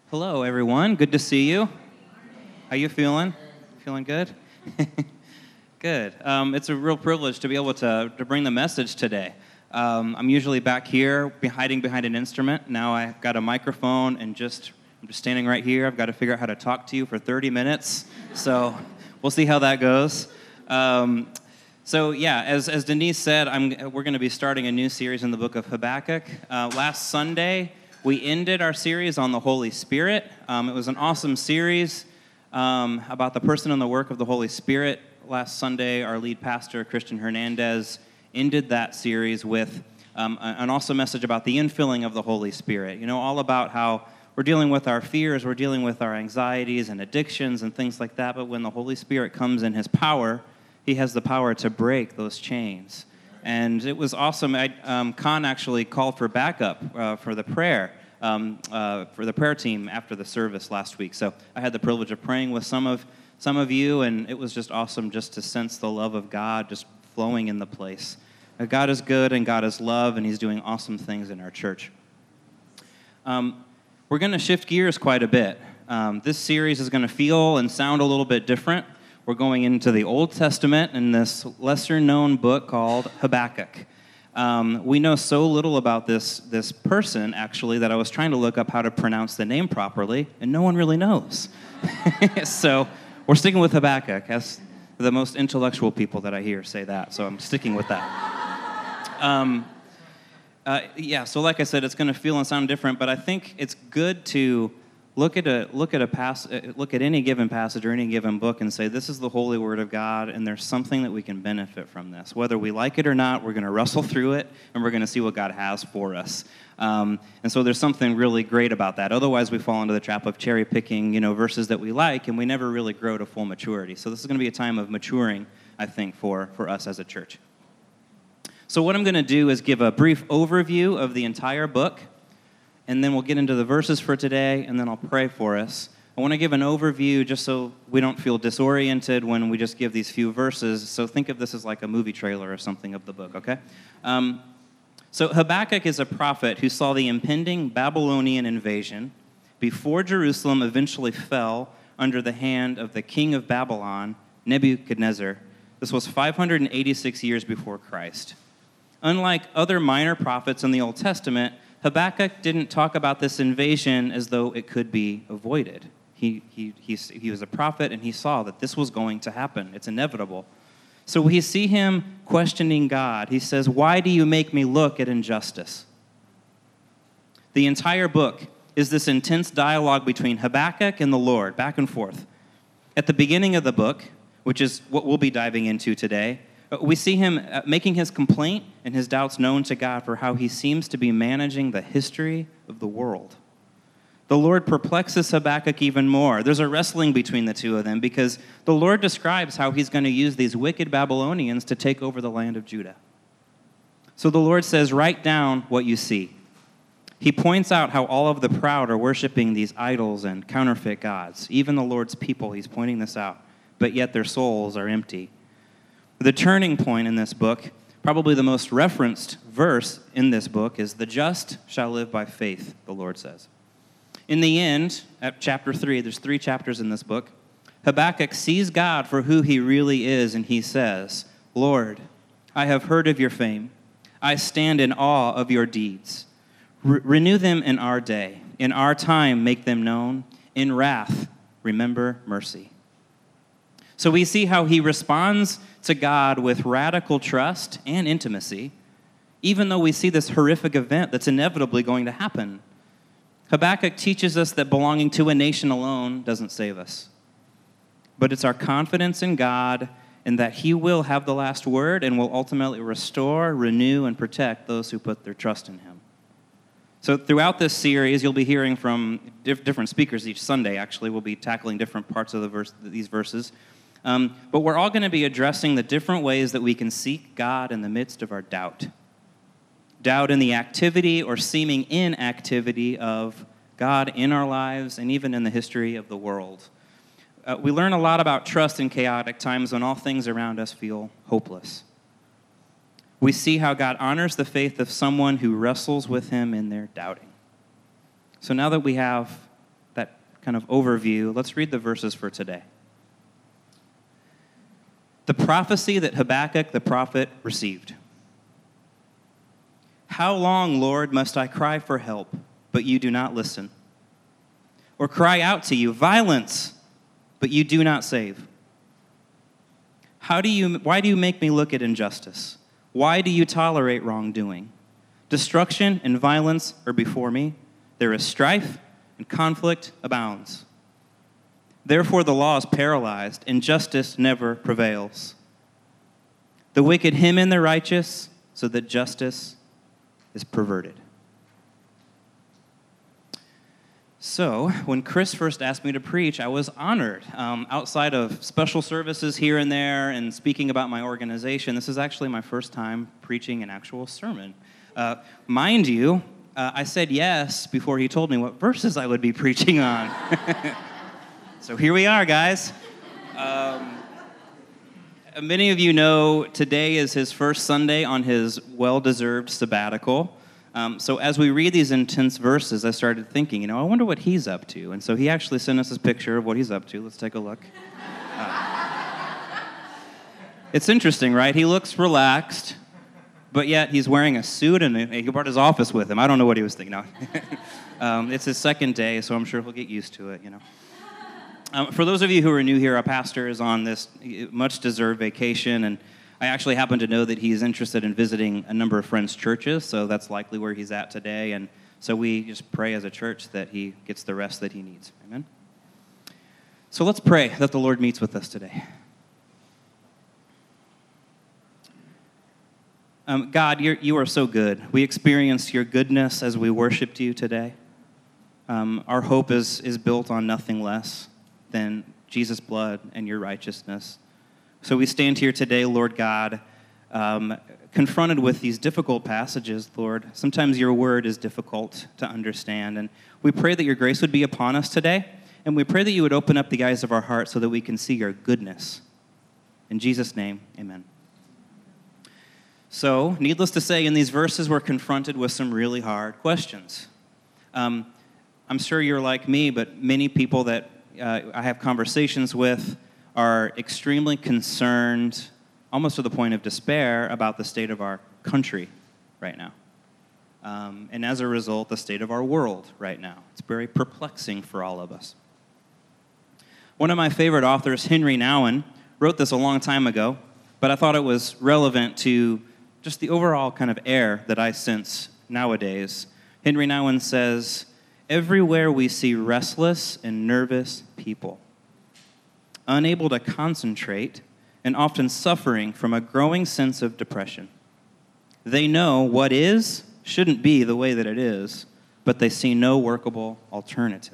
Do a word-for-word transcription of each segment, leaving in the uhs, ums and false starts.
Hello, everyone. Good to see you. How you feeling? Feeling good? Good. Um, it's a real privilege to be able to, to bring the message today. Um, I'm usually back here, be hiding behind an instrument. Now I've got a microphone, and just I'm just standing right here. I've got to figure out how to talk to you for thirty minutes. So we'll see how that goes. Um, so yeah, as as Denise said, I'm, we're going to be starting a new series in the book of Habakkuk. Uh, last Sunday, we ended our series on the Holy Spirit. Um, it was an awesome series um, about the person and the work of the Holy Spirit. Last Sunday, our lead pastor, Christian Hernandez, ended that series with um, an awesome message about the infilling of the Holy Spirit. You know, all about how we're dealing with our fears, we're dealing with our anxieties and addictions and things like that, but when the Holy Spirit comes in his power, he has the power to break those chains. And it was awesome. I, um, Khan actually called for backup uh, for the prayer, um, uh, for the prayer team after the service last week. So I had the privilege of praying with some of some of you, and it was just awesome just to sense the love of God just flowing in the place. Uh, God is good, and God is love, and he's doing awesome things in our church. Um, we're going to shift gears quite a bit. Um, this series is going to feel and sound a little bit different. We're going into the Old Testament in this lesser-known book called Habakkuk. Um, we know so little about this, this person, actually, that I was trying to look up how to pronounce the name properly, and no one really knows. So we're sticking with Habakkuk. That's the most intellectual people that I hear say that, so I'm sticking with that. Um, uh, yeah, so like I said, it's going to feel and sound different, but I think it's good to Look at a look at a pass look at any given passage or any given book and say, this is the holy word of God, and there's something that we can benefit from this. Whether we like it or not, we're going to wrestle through it, and we're going to see what God has for us. Um, and so there's something really great about that. Otherwise, we fall into the trap of cherry picking, you know, verses that we like, and we never really grow to full maturity. So this is going to be a time of maturing, I think, for for us as a church. So what I'm going to do is give a brief overview of the entire book. And then we'll get into the verses for today, and then I'll pray for us. I want to give an overview just so we don't feel disoriented when we just give these few verses. So think of this as like a movie trailer or something of the book, okay? Um, so Habakkuk is a prophet who saw the impending Babylonian invasion before Jerusalem eventually fell under the hand of the king of Babylon, Nebuchadnezzar. This was five hundred eighty-six years before Christ. Unlike other minor prophets in the Old Testament, Habakkuk didn't talk about this invasion as though it could be avoided. He, he, he, he was a prophet, and he saw that this was going to happen. It's inevitable. So we see him questioning God. He says, "Why do you make me look at injustice?" The entire book is this intense dialogue between Habakkuk and the Lord, back and forth. At the beginning of the book, which is what we'll be diving into today, we see him making his complaint and his doubts known to God for how he seems to be managing the history of the world. The Lord perplexes Habakkuk even more. There's a wrestling between the two of them because the Lord describes how he's going to use these wicked Babylonians to take over the land of Judah. So the Lord says, "Write down what you see." He points out how all of the proud are worshiping these idols and counterfeit gods. Even the Lord's people, he's pointing this out, but yet their souls are empty. The turning point in this book, probably the most referenced verse in this book, is "The just shall live by faith," the Lord says. In the end, at chapter three, there's three chapters in this book, Habakkuk sees God for who he really is, and he says, "Lord, I have heard of your fame. I stand in awe of your deeds. Re- renew them in our day. In our time, make them known. In wrath, remember mercy." So we see how he responds to God with radical trust and intimacy, even though we see this horrific event that's inevitably going to happen. Habakkuk teaches us that belonging to a nation alone doesn't save us, but it's our confidence in God and that he will have the last word and will ultimately restore, renew, and protect those who put their trust in him. So throughout this series, you'll be hearing from diff- different speakers each Sunday. Actually, we'll be tackling different parts of the verse, these verses. Um, but we're all going to be addressing the different ways that we can seek God in the midst of our doubt. Doubt in the activity or seeming inactivity of God in our lives and even in the history of the world. Uh, we learn a lot about trust in chaotic times when all things around us feel hopeless. We see how God honors the faith of someone who wrestles with him in their doubting. So now that we have that kind of overview, let's read the verses for today. The prophecy that Habakkuk the prophet received. How long, Lord, must I cry for help, but you do not listen? Or cry out to you, violence, but you do not save? How do you, why do you make me look at injustice? Why do you tolerate wrongdoing? Destruction and violence are before me. There is strife and conflict abounds. Therefore the law is paralyzed, and justice never prevails. The wicked hem in the righteous, so that justice is perverted. So, when Chris first asked me to preach, I was honored. Um, outside of special services here and there and speaking about my organization, this is actually my first time preaching an actual sermon. Uh, mind you, uh, I said yes before he told me what verses I would be preaching on. So here we are, guys. Um, many of you know today is his first Sunday on his well-deserved sabbatical. Um, so as we read these intense verses, I started thinking, you know, I wonder what he's up to. And so he actually sent us this picture of what he's up to. Let's take a look. Uh, it's interesting, right? He looks relaxed, but yet he's wearing a suit and he brought his office with him. I don't know what he was thinking. No. um, it's his second day, so I'm sure he'll get used to it, you know. Um, for those of you who are new here, our pastor is on this much-deserved vacation, and I actually happen to know that he's interested in visiting a number of friends' churches, so that's likely where he's at today. And so we just pray as a church that he gets the rest that he needs. Amen? So let's pray that the Lord meets with us today. Um, God, you're, you are so good. We experienced your goodness as we worshiped you today. Um, our hope is, is built on nothing less than Jesus' blood and your righteousness. So we stand here today, Lord God, um, confronted with these difficult passages, Lord. Sometimes your word is difficult to understand, and we pray that your grace would be upon us today, and we pray that you would open up the eyes of our hearts so that we can see your goodness. In Jesus' name, amen. So, needless to say, in these verses, we're confronted with some really hard questions. Um, I'm sure you're like me, but many people that uh, I have conversations with are extremely concerned, almost to the point of despair, about the state of our country right now. Um, and as a result, the state of our world right now. It's very perplexing for all of us. One of my favorite authors, Henry Nouwen, wrote this a long time ago, but I thought it was relevant to just the overall kind of air that I sense nowadays. Henry Nouwen says, "Everywhere we see restless and nervous people, unable to concentrate, and often suffering from a growing sense of depression. They know what is shouldn't be the way that it is, but they see no workable alternative."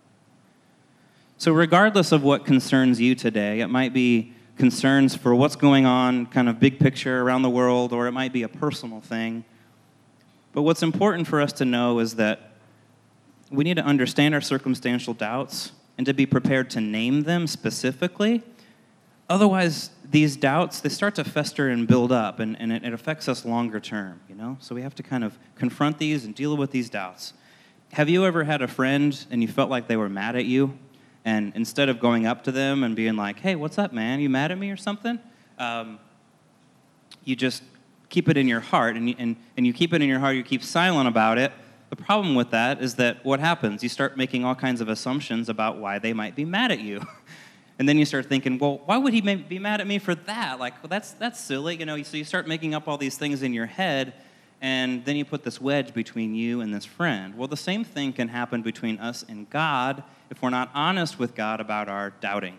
So regardless of what concerns you today, it might be concerns for what's going on, kind of big picture around the world, or it might be a personal thing. But what's important for us to know is that we need to understand our circumstantial doubts and to be prepared to name them specifically. Otherwise, these doubts, they start to fester and build up, and, and it, it affects us longer term, you know? So we have to kind of confront these and deal with these doubts. Have you ever had a friend and you felt like they were mad at you? And instead of going up to them and being like, "Hey, what's up, man? You mad at me or something?" Um, you just keep it in your heart, and you, and, and you keep it in your heart, you keep silent about it. The problem with that is that what happens? You start making all kinds of assumptions about why they might be mad at you. And then you start thinking, well, why would he be mad at me for that? Like, well, that's that's silly, you know? So you start making up all these things in your head, and then you put this wedge between you and this friend. Well, the same thing can happen between us and God if we're not honest with God about our doubting.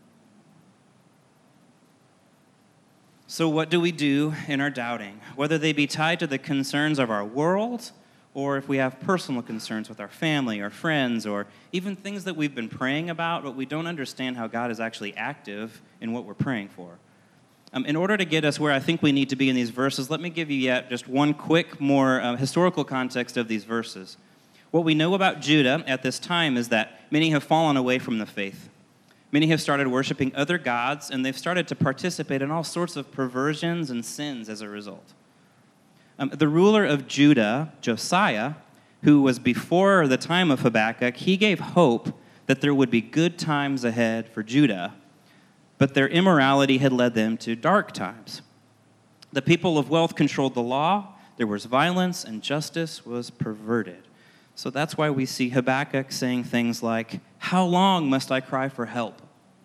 So what do we do in our doubting? Whether they be tied to the concerns of our world, or if we have personal concerns with our family or friends, or even things that we've been praying about, but we don't understand how God is actually active in what we're praying for. Um, in order to get us where I think we need to be in these verses, let me give you yet just one quick, more uh, historical context of these verses. What we know about Judah at this time is that many have fallen away from the faith. Many have started worshiping other gods, and they've started to participate in all sorts of perversions and sins as a result. Um, the ruler of Judah, Josiah, who was before the time of Habakkuk, he gave hope that there would be good times ahead for Judah, but their immorality had led them to dark times. The people of wealth controlled the law, there was violence, and justice was perverted. So that's why we see Habakkuk saying things like, "How long must I cry for help?"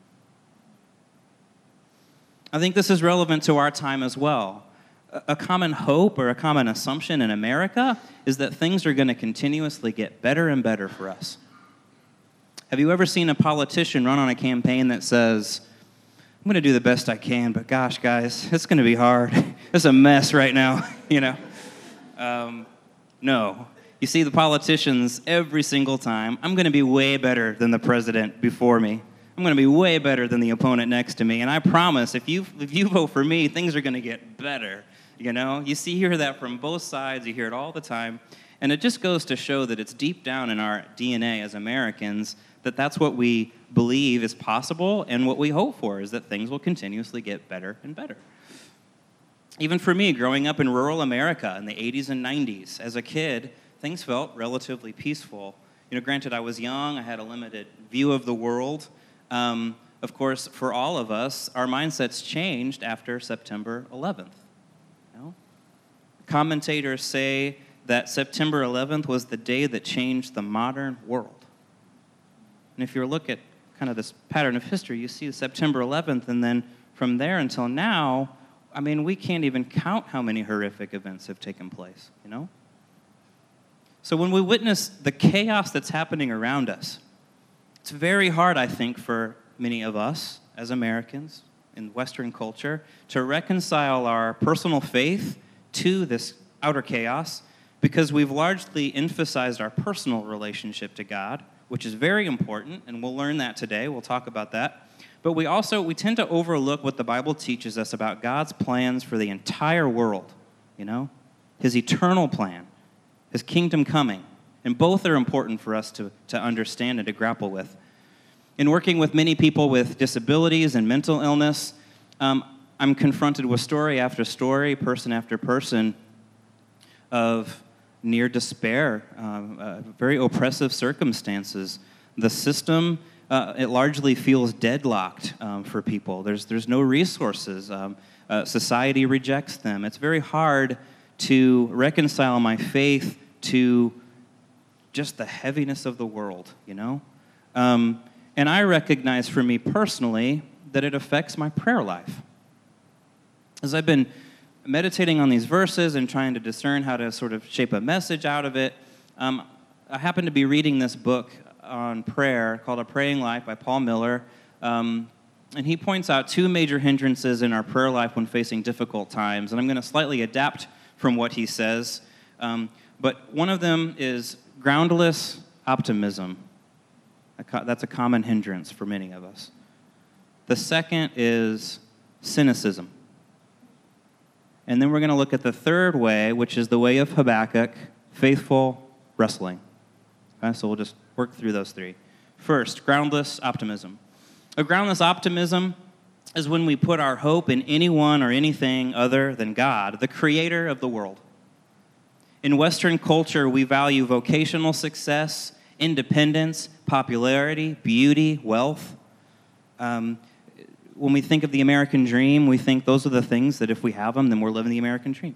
I think this is relevant to our time as well. A common hope or a common assumption in America is that things are going to continuously get better and better for us. Have you ever seen a politician run on a campaign that says, "I'm going to do the best I can, but gosh, guys, it's going to be hard. It's a mess right now," you know? Um, no. You see the politicians every single time, "I'm going to be way better than the president before me. I'm going to be way better than the opponent next to me. And I promise, if you if you vote for me, things are going to get better." You know, you see hear that from both sides. You hear it all the time. And it just goes to show that it's deep down in our D N A as Americans that that's what we believe is possible, and what we hope for is that things will continuously get better and better. Even for me, growing up in rural America in the eighties and nineties, as a kid, things felt relatively peaceful. You know, granted, I was young. I had a limited view of the world. Um, of course, for all of us, our mindsets changed after September eleventh. You know? Commentators say that September eleventh was the day that changed the modern world. And if you look at kind of this pattern of history, you see September eleventh, and then from there until now, I mean, we can't even count how many horrific events have taken place, you know? So when we witness the chaos that's happening around us, it's very hard, I think, for many of us as Americans in Western culture to reconcile our personal faith to this outer chaos, because we've largely emphasized our personal relationship to God, which is very important, and we'll learn that today. We'll talk about that. But we also, we tend to overlook what the Bible teaches us about God's plans for the entire world, you know? His eternal plan, his kingdom coming. And both are important for us to, to understand and to grapple with. In working with many people with disabilities and mental illness, um, I'm confronted with story after story, person after person, of near despair, um, uh, very oppressive circumstances. The system, uh, it largely feels deadlocked um, for people. There's there's no resources. Um, uh, society rejects them. It's very hard to reconcile my faith to just the heaviness of the world, you know? Um, and I recognize for me personally that it affects my prayer life. As I've been meditating on these verses and trying to discern how to sort of shape a message out of it, um, I happen to be reading this book on prayer called A Praying Life by Paul Miller, um, and he points out two major hindrances in our prayer life when facing difficult times, and I'm going to slightly adapt from what he says, um, but one of them is groundless optimism. That's a common hindrance for many of us. The second is cynicism. And then we're going to look at the third way, which is the way of Habakkuk, faithful wrestling. Okay, so we'll just work through those three. First, groundless optimism. A groundless optimism is when we put our hope in anyone or anything other than God, the creator of the world. In Western culture, we value vocational success, independence, popularity, beauty, wealth. Um, when we think of the American dream, we think those are the things that if we have them, then we're living the American dream.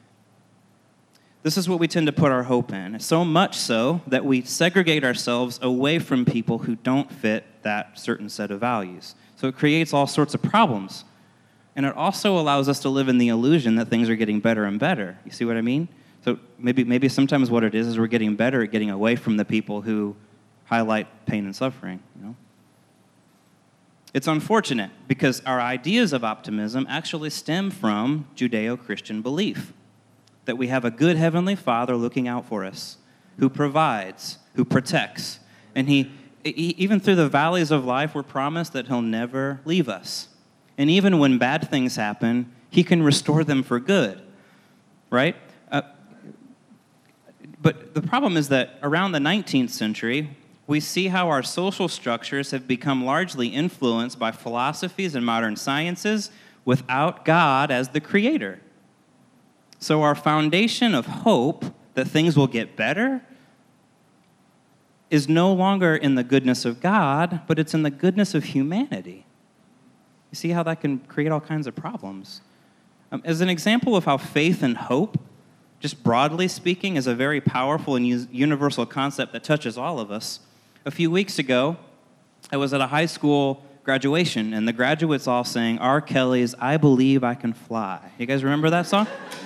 This is what we tend to put our hope in, so much so that we segregate ourselves away from people who don't fit that certain set of values. So it creates all sorts of problems. And it also allows us to live in the illusion that things are getting better and better. You see what I mean? So maybe maybe sometimes what it is is we're getting better at getting away from the people who highlight pain and suffering, you know? It's unfortunate because our ideas of optimism actually stem from Judeo-Christian belief that we have a good heavenly Father looking out for us, who provides, who protects, and he, he even through the valleys of life, we're promised that he'll never leave us. And even when bad things happen, he can restore them for good, right? Uh, but the problem is that around the nineteenth century, we see how our social structures have become largely influenced by philosophies and modern sciences without God as the creator. So our foundation of hope that things will get better is no longer in the goodness of God, but it's in the goodness of humanity. You see how that can create all kinds of problems? Um, as an example of how faith and hope, just broadly speaking, is a very powerful and universal concept that touches all of us, a few weeks ago, I was at a high school graduation, and the graduates all sang R. Kelly's I Believe I Can Fly. You guys remember that song?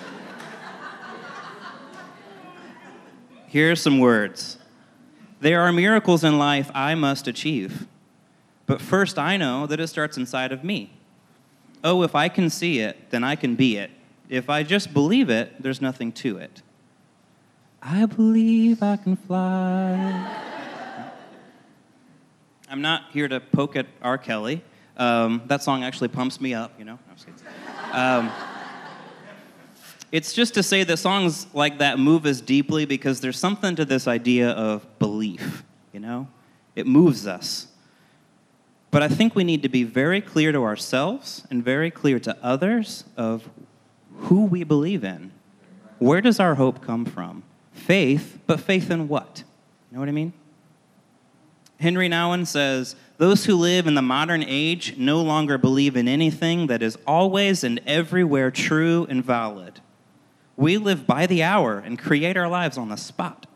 Here are some words. There are miracles in life I must achieve. But first I know that it starts inside of me. Oh, if I can see it, then I can be it. If I just believe it, there's nothing to it. I believe I can fly. I'm not here to poke at R. Kelly. Um, that song actually pumps me up, you know. I'm just kidding. Um, it's just to say that songs like that move us deeply because there's something to this idea of belief, you know? It moves us. But I think we need to be very clear to ourselves and very clear to others of who we believe in. Where does our hope come from? Faith, but faith in what? You know what I mean? Henry Nouwen says, those who live in the modern age no longer believe in anything that is always and everywhere true and valid. We live by the hour and create our lives on the spot.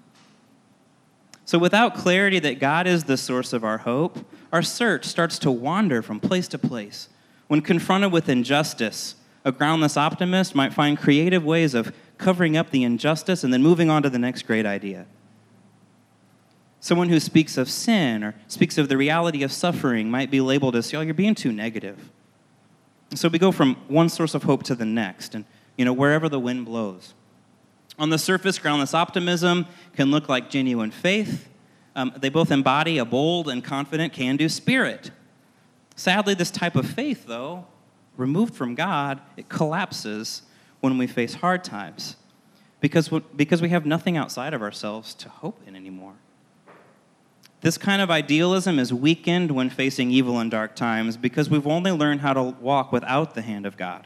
So without clarity that God is the source of our hope, our search starts to wander from place to place. When confronted with injustice, a groundless optimist might find creative ways of covering up the injustice and then moving on to the next great idea. Someone who speaks of sin or speaks of the reality of suffering might be labeled as, oh, you're being too negative. So we go from one source of hope to the next, and you know, wherever the wind blows. On the surface, groundless optimism can look like genuine faith. Um, they both embody a bold and confident can-do spirit. Sadly, this type of faith, though, removed from God, it collapses when we face hard times because, because we have nothing outside of ourselves to hope in anymore. This kind of idealism is weakened when facing evil and dark times because we've only learned how to walk without the hand of God.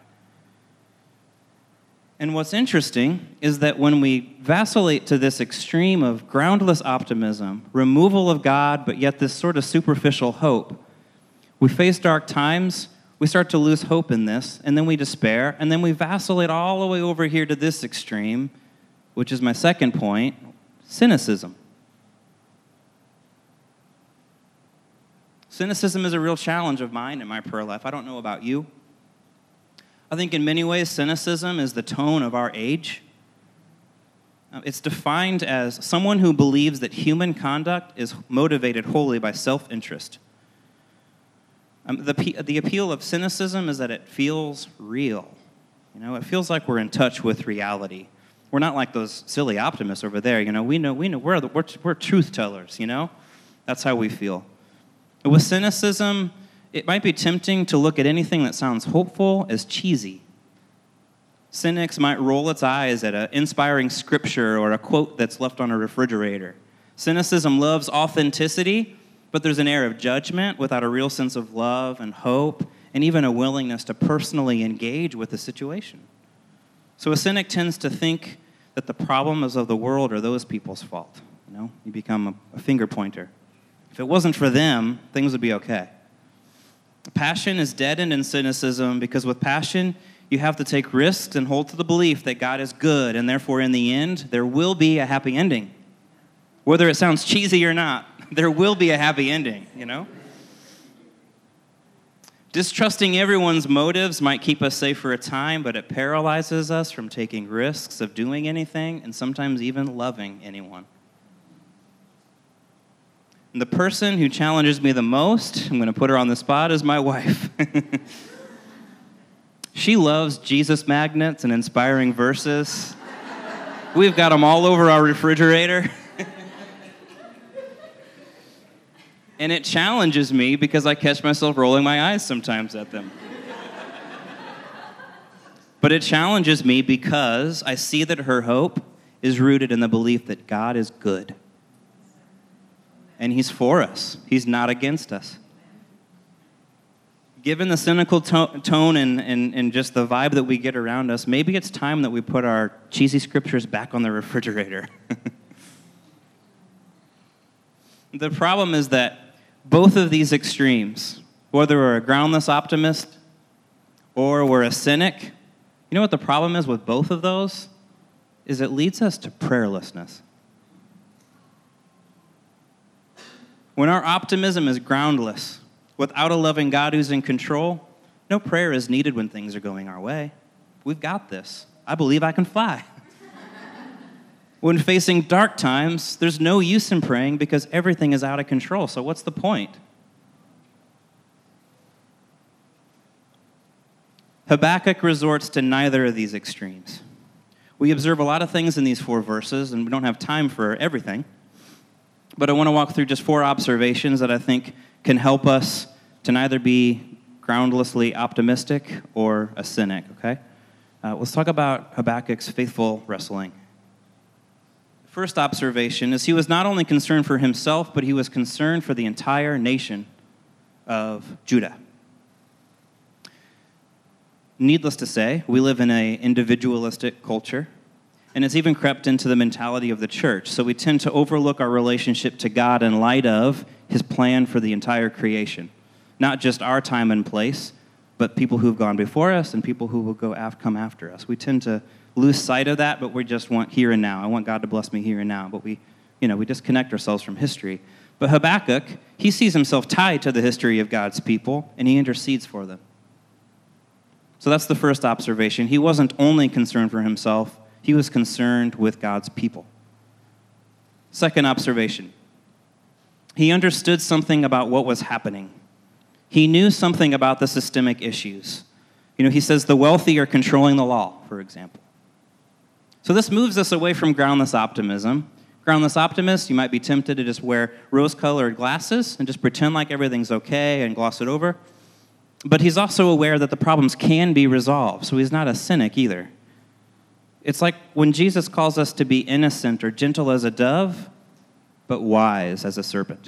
And what's interesting is that when we vacillate to this extreme of groundless optimism, removal of God, but yet this sort of superficial hope, we face dark times, we start to lose hope in this, and then we despair, and then we vacillate all the way over here to this extreme, which is my second point, cynicism. Cynicism is a real challenge of mine in my prayer life. I don't know about you. I think in many ways, cynicism is the tone of our age. It's defined as someone who believes that human conduct is motivated wholly by self-interest. Um, the, the appeal of cynicism is that it feels real. You know, it feels like we're in touch with reality. We're not like those silly optimists over there. You know, we know we know we're the, we're, we're truth tellers. You know, that's how we feel. With cynicism, it might be tempting to look at anything that sounds hopeful as cheesy. Cynics might roll its eyes at an inspiring scripture or a quote that's left on a refrigerator. Cynicism loves authenticity, but there's an air of judgment without a real sense of love and hope, and even a willingness to personally engage with the situation. So a cynic tends to think that the problems of the world are those people's fault. You know, you become a, a finger pointer. If it wasn't for them, things would be okay. Passion is deadened in cynicism because with passion, you have to take risks and hold to the belief that God is good, and therefore, in the end, there will be a happy ending. Whether it sounds cheesy or not, there will be a happy ending, you know? Distrusting everyone's motives might keep us safe for a time, but it paralyzes us from taking risks of doing anything and sometimes even loving anyone. And the person who challenges me the most, I'm going to put her on the spot, is my wife. She loves Jesus magnets and inspiring verses. We've got them all over our refrigerator. And it challenges me because I catch myself rolling my eyes sometimes at them. But it challenges me because I see that her hope is rooted in the belief that God is good. And he's for us. He's not against us. Given the cynical to- tone and, and, and just the vibe that we get around us, maybe it's time that we put our cheesy scriptures back on the refrigerator. The problem is that both of these extremes, whether we're a groundless optimist or we're a cynic, you know what the problem is with both of those? Is it leads us to prayerlessness. When our optimism is groundless, without a loving God who's in control, no prayer is needed when things are going our way. We've got this. I believe I can fly. When facing dark times, there's no use in praying because everything is out of control. So what's the point? Habakkuk resorts to neither of these extremes. We observe a lot of things in these four verses, and we don't have time for everything. But I want to walk through just four observations that I think can help us to neither be groundlessly optimistic or a cynic, okay? Uh, let's talk about Habakkuk's faithful wrestling. First observation is he was not only concerned for himself, but he was concerned for the entire nation of Judah. Needless to say, we live in an individualistic culture, and it's even crept into the mentality of the church. So we tend to overlook our relationship to God in light of his plan for the entire creation. Not just our time and place, but people who have gone before us and people who will go af- come after us. We tend to lose sight of that, but we just want here and now. I want God to bless me here and now. But we, you know, we disconnect ourselves from history. But Habakkuk, he sees himself tied to the history of God's people, and he intercedes for them. So that's the first observation. He wasn't only concerned for himself, he was concerned with God's people. Second observation. He understood something about what was happening. He knew something about the systemic issues. You know, he says the wealthy are controlling the law, for example. So this moves us away from groundless optimism. Groundless optimists, you might be tempted to just wear rose-colored glasses and just pretend like everything's okay and gloss it over. But he's also aware that the problems can be resolved, so he's not a cynic either. It's like when Jesus calls us to be innocent or gentle as a dove, but wise as a serpent.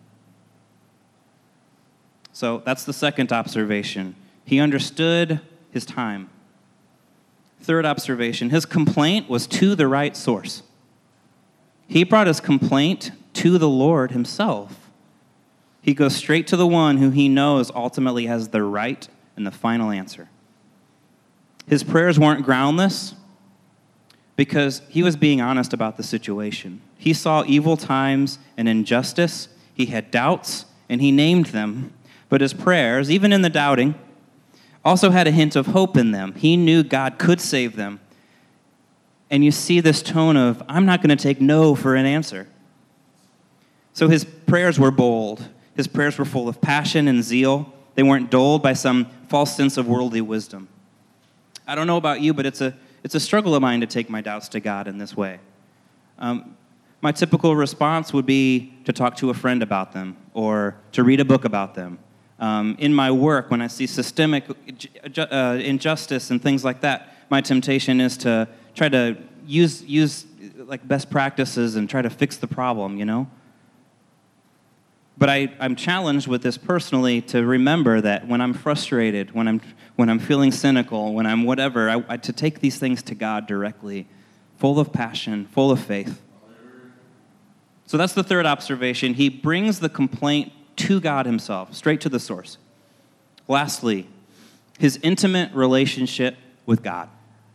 So that's the second observation. He understood his time. Third observation, his complaint was to the right source. He brought his complaint to the Lord himself. He goes straight to the one who he knows ultimately has the right and the final answer. His prayers weren't groundless because he was being honest about the situation. He saw evil times and injustice. He had doubts, and he named them. But his prayers, even in the doubting, also had a hint of hope in them. He knew God could save them. And you see this tone of, I'm not going to take no for an answer. So his prayers were bold. His prayers were full of passion and zeal. They weren't dulled by some false sense of worldly wisdom. I don't know about you, but it's a it's a struggle of mine to take my doubts to God in this way. Um, my typical response would be to talk to a friend about them or to read a book about them. Um, in my work, when I see systemic uh, injustice and things like that, my temptation is to try to use use like best practices and try to fix the problem, you know? But I, I'm challenged with this personally to remember that when I'm frustrated, when I'm when I'm feeling cynical, when I'm whatever, I, I, to take these things to God directly, full of passion, full of faith. So that's the third observation. He brings the complaint to God himself, straight to the source. Lastly, his intimate relationship with God.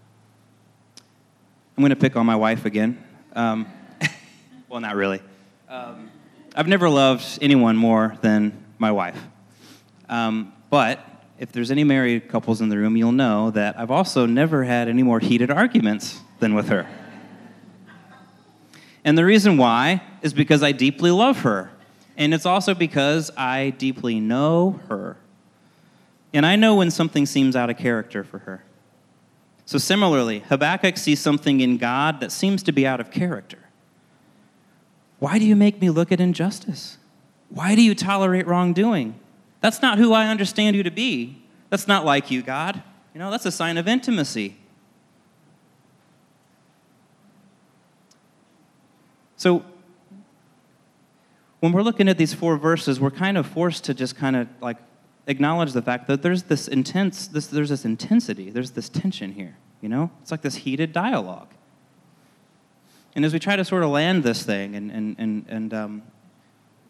I'm going to pick on my wife again. Um, well, not really. Um, I've never loved anyone more than my wife. Um, but if there's any married couples in the room, you'll know that I've also never had any more heated arguments than with her. And the reason why is because I deeply love her. And it's also because I deeply know her. And I know when something seems out of character for her. So similarly, Habakkuk sees something in God that seems to be out of character. Why do you make me look at injustice? Why do you tolerate wrongdoing? That's not who I understand you to be. That's not like you, God. You know, that's a sign of intimacy. So when we're looking at these four verses, we're kind of forced to just kind of like acknowledge the fact that there's this intense, this, there's this intensity, there's this tension here, you know? It's like this heated dialogue. And as we try to sort of land this thing and and and, and um,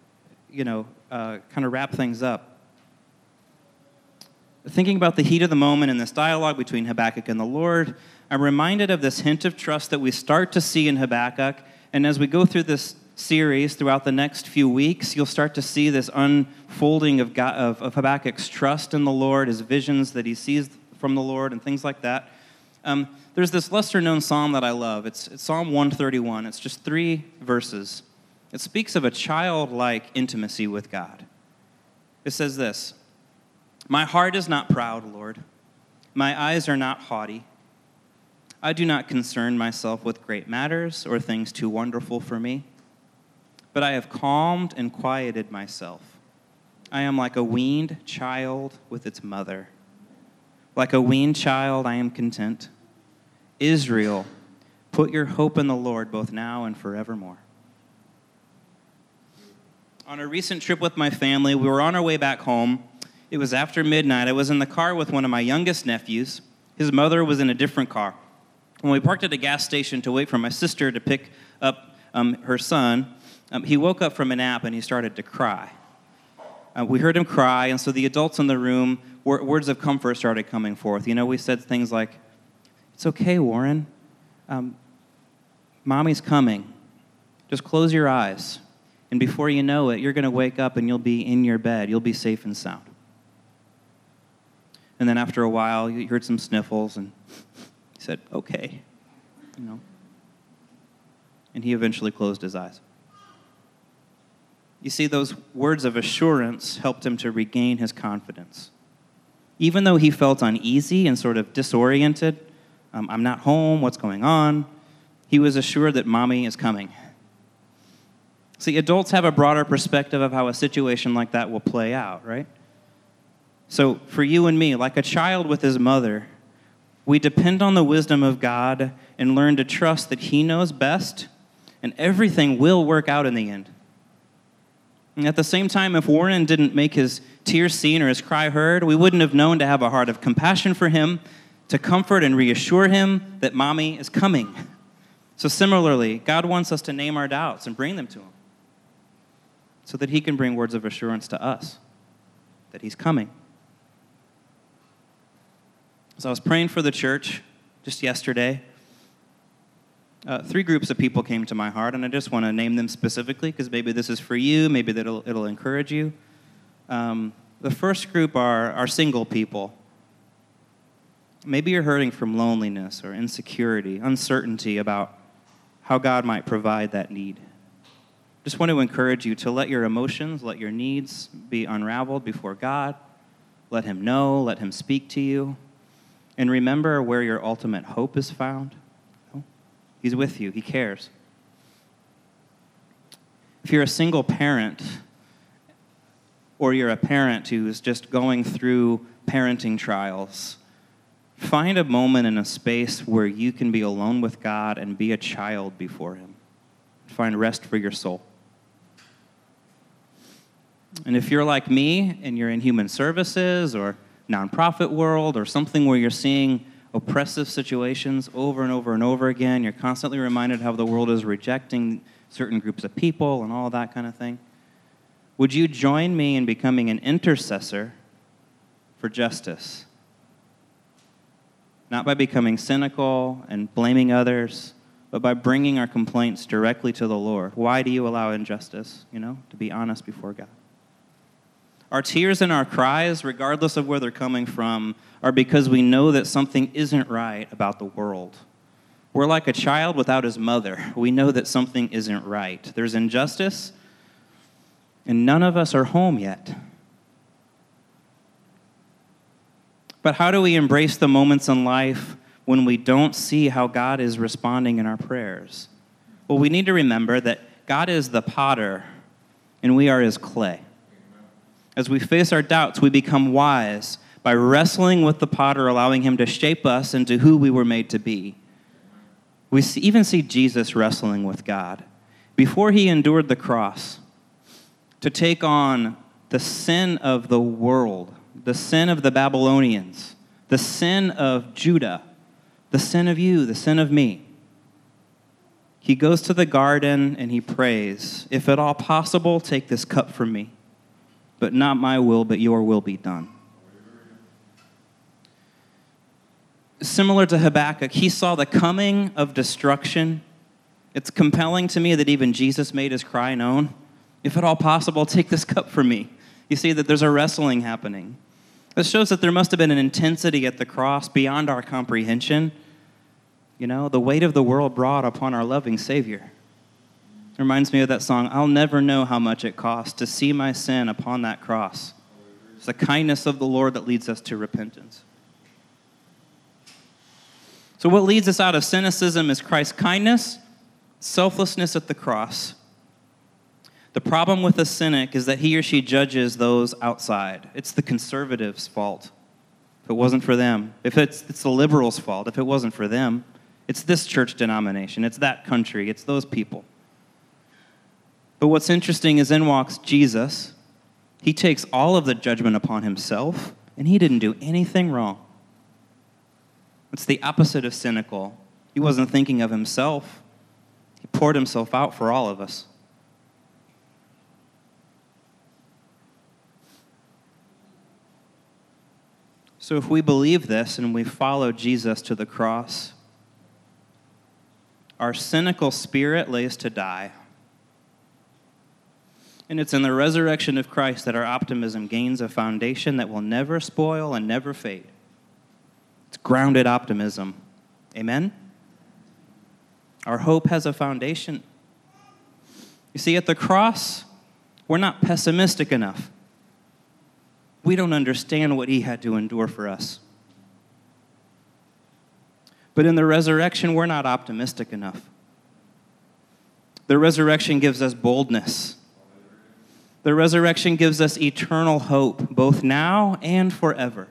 you know, uh, kind of wrap things up, thinking about the heat of the moment in this dialogue between Habakkuk and the Lord, I'm reminded of this hint of trust that we start to see in Habakkuk. And as we go through this series throughout the next few weeks, you'll start to see this unfolding of, God, of, of Habakkuk's trust in the Lord, his visions that he sees from the Lord, and things like that. Um, there's this lesser-known psalm that I love. It's, it's Psalm one thirty-one. It's just three verses. It speaks of a childlike intimacy with God. It says this, "My heart is not proud, Lord. My eyes are not haughty. I do not concern myself with great matters or things too wonderful for me. But I have calmed and quieted myself. I am like a weaned child with its mother. Like a weaned child, I am content. Israel, put your hope in the Lord both now and forevermore." On a recent trip with my family, we were on our way back home. It was after midnight. I was in the car with one of my youngest nephews. His mother was in a different car. When we parked at a gas station to wait for my sister to pick up um, her son, um, he woke up from a nap and he started to cry. Uh, we heard him cry, and so the adults in the room, w- words of comfort started coming forth. You know, we said things like, "It's okay, Warren. Um, Mommy's coming. Just close your eyes. And before you know it, you're going to wake up and you'll be in your bed. You'll be safe and sound." And then after a while, you heard some sniffles, and he said, "Okay," you know. And he eventually closed his eyes. You see, those words of assurance helped him to regain his confidence. Even though he felt uneasy and sort of disoriented, um, I'm not home, what's going on? He was assured that Mommy is coming. See, adults have a broader perspective of how a situation like that will play out, right? So for you and me, like a child with his mother, we depend on the wisdom of God and learn to trust that he knows best, and everything will work out in the end. And at the same time, if Warren didn't make his tears seen or his cry heard, we wouldn't have known to have a heart of compassion for him, to comfort and reassure him that Mommy is coming. So similarly, God wants us to name our doubts and bring them to him so that he can bring words of assurance to us that he's coming. So I was praying for the church just yesterday. Uh, three groups of people came to my heart, and I just want to name them specifically because maybe this is for you, maybe that'll it'll encourage you. Um, the first group are, are single people. Maybe you're hurting from loneliness or insecurity, uncertainty about how God might provide that need. Just want to encourage you to let your emotions, let your needs be unraveled before God. Let him know, let him speak to you. And remember where your ultimate hope is found. He's with you. He cares. If you're a single parent, or you're a parent who's just going through parenting trials, find a moment in a space where you can be alone with God and be a child before him. Find rest for your soul. And if you're like me and you're in human services or nonprofit world or something where you're seeing oppressive situations over and over and over again, you're constantly reminded how the world is rejecting certain groups of people and all that kind of thing, would you join me in becoming an intercessor for justice? Not by becoming cynical and blaming others, but by bringing our complaints directly to the Lord. Why do you allow injustice? You know, to be honest before God. Our tears and our cries, regardless of where they're coming from, are because we know that something isn't right about the world. We're like a child without his mother. We know that something isn't right. There's injustice, and none of us are home yet. But how do we embrace the moments in life when we don't see how God is responding in our prayers? Well, we need to remember that God is the potter, and we are his clay. As we face our doubts, we become wise by wrestling with the potter, allowing him to shape us into who we were made to be. We see, even see Jesus wrestling with God. Before he endured the cross to take on the sin of the world, the sin of the Babylonians, the sin of Judah, the sin of you, the sin of me, He goes to the garden and he prays, "If at all possible, take this cup from me, but not my will, but your will be done." Similar to Habakkuk, he saw the coming of destruction. It's compelling to me that even Jesus made his cry known. "If at all possible, take this cup from me." You see that there's a wrestling happening. This shows that there must have been an intensity at the cross beyond our comprehension. You know, the weight of the world brought upon our loving Savior. It reminds me of that song, "I'll never know how much it cost to see my sin upon that cross." It's the kindness of the Lord that leads us to repentance. So what leads us out of cynicism is Christ's kindness, selflessness at the cross. The problem with the cynic is that he or she judges those outside. It's the conservatives' fault. If it wasn't for them. If it's, it's the liberals' fault. If it wasn't for them. It's this church denomination. It's that country. It's those people. But what's interesting is in walks Jesus. He takes all of the judgment upon himself, and he didn't do anything wrong. It's the opposite of cynical. He wasn't thinking of himself. He poured himself out for all of us. So if we believe this and we follow Jesus to the cross, our cynical spirit lays to die. And it's in the resurrection of Christ that our optimism gains a foundation that will never spoil and never fade. It's grounded optimism. Amen? Our hope has a foundation. You see, at the cross, we're not pessimistic enough. We don't understand what he had to endure for us. But in the resurrection, we're not optimistic enough. The resurrection gives us boldness. The resurrection gives us eternal hope, both now and forever.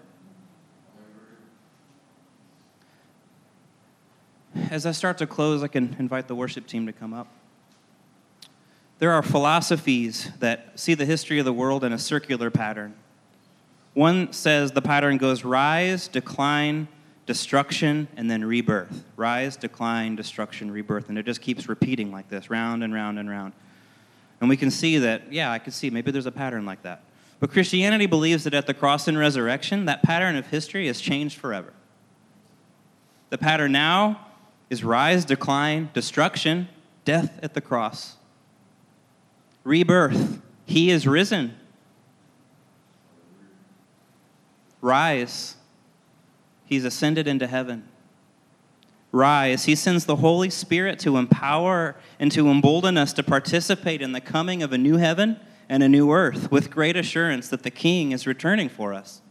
As I start to close, I can invite the worship team to come up. There are philosophies that see the history of the world in a circular pattern. One says the pattern goes rise, decline, destruction, and then rebirth. Rise, decline, destruction, rebirth. And it just keeps repeating like this, round and round and round. And we can see that, yeah, I can see maybe there's a pattern like that. But Christianity believes that at the cross and resurrection, that pattern of history has changed forever. The pattern now is rise, decline, destruction, death at the cross. Rebirth. He is risen. Rise. He's ascended into heaven. Rise. He sends the Holy Spirit to empower and to embolden us to participate in the coming of a new heaven and a new earth with great assurance that the King is returning for us.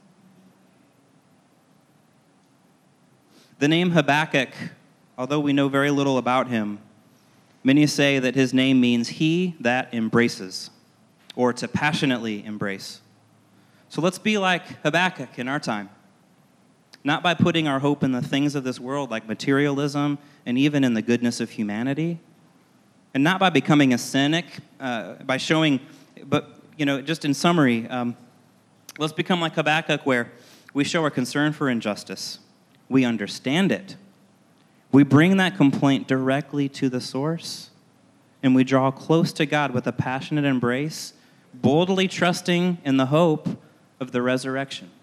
The name Habakkuk, although we know very little about him, many say that his name means he that embraces, or to passionately embrace. So let's be like Habakkuk in our time. Not by putting our hope in the things of this world like materialism and even in the goodness of humanity. And not by becoming a cynic, uh, by showing, but, you know, just in summary, um, let's become like Habakkuk where we show our concern for injustice. We understand it. We bring that complaint directly to the source, and we draw close to God with a passionate embrace, boldly trusting in the hope of the resurrection.